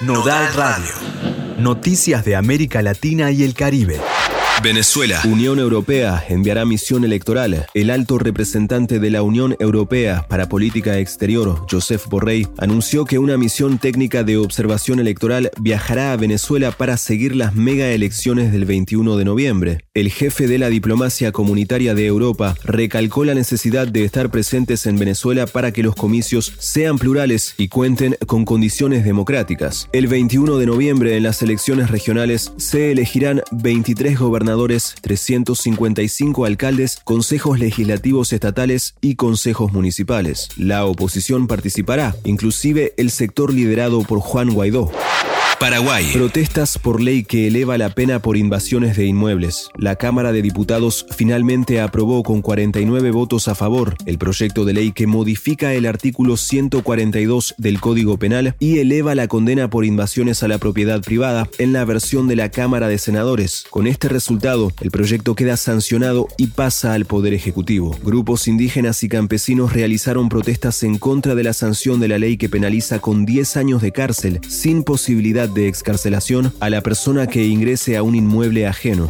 Nodal Radio. Noticias de América Latina y el Caribe. Venezuela. Unión Europea enviará misión electoral. El alto representante de la Unión Europea para Política Exterior, Josep Borrell, anunció que una misión técnica de observación electoral viajará a Venezuela para seguir las mega elecciones del 21 de noviembre. El jefe de la diplomacia comunitaria de Europa recalcó la necesidad de estar presentes en Venezuela para que los comicios sean plurales y cuenten con condiciones democráticas. El 21 de noviembre en las elecciones regionales se elegirán 23 gobernadores, 355 alcaldes, consejos legislativos estatales y consejos municipales. La oposición participará, inclusive el sector liderado por Juan Guaidó. Paraguay. Protestas por ley que eleva la pena por invasiones de inmuebles. La Cámara de Diputados finalmente aprobó con 49 votos a favor el proyecto de ley que modifica el artículo 142 del Código Penal y eleva la condena por invasiones a la propiedad privada en la versión de la Cámara de Senadores. Con este resultado, el proyecto queda sancionado y pasa al Poder Ejecutivo. Grupos indígenas y campesinos realizaron protestas en contra de la sanción de la ley que penaliza con 10 años de cárcel sin posibilidad de excarcelación a la persona que ingrese a un inmueble ajeno.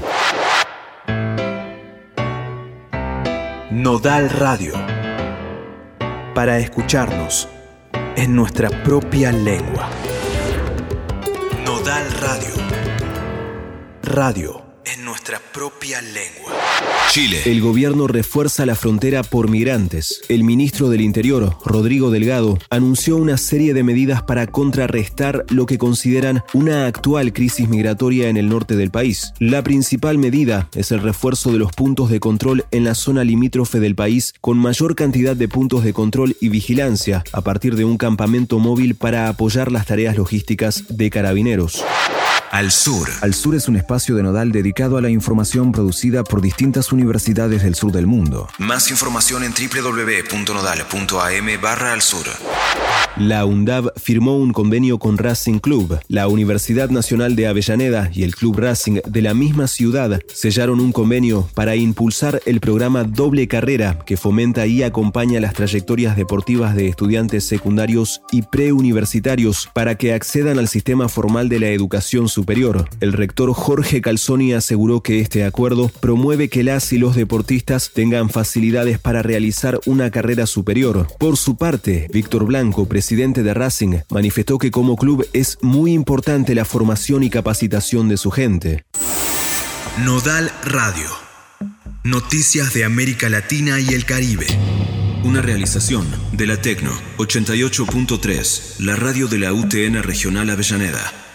Nodal Radio. Para escucharnos en nuestra propia lengua. Nodal Radio. Radio en nuestra propia lengua. Chile. El gobierno refuerza la frontera por migrantes. El ministro del Interior, Rodrigo Delgado, anunció una serie de medidas para contrarrestar lo que consideran una actual crisis migratoria en el norte del país. La principal medida es el refuerzo de los puntos de control en la zona limítrofe del país con mayor cantidad de puntos de control y vigilancia a partir de un campamento móvil para apoyar las tareas logísticas de carabineros. Al Sur. Al Sur es un espacio de Nodal dedicado a la información producida por distintas universidades del sur del mundo. Más información en www.nodal.am/alsur. La UNDAV firmó un convenio con Racing Club. La Universidad Nacional de Avellaneda y el Club Racing de la misma ciudad sellaron un convenio para impulsar el programa Doble Carrera que fomenta y acompaña las trayectorias deportivas de estudiantes secundarios y preuniversitarios para que accedan al sistema formal de la educación superior. El rector Jorge Calzoni aseguró que este acuerdo promueve que las y los deportistas tengan facilidades para realizar una carrera superior. Por su parte, Víctor Blanco, presidente de Racing, manifestó que como club es muy importante la formación y capacitación de su gente. Nodal Radio. Noticias de América Latina y el Caribe. Una realización de la Tecno 88.3, la radio de la UTN Regional Avellaneda.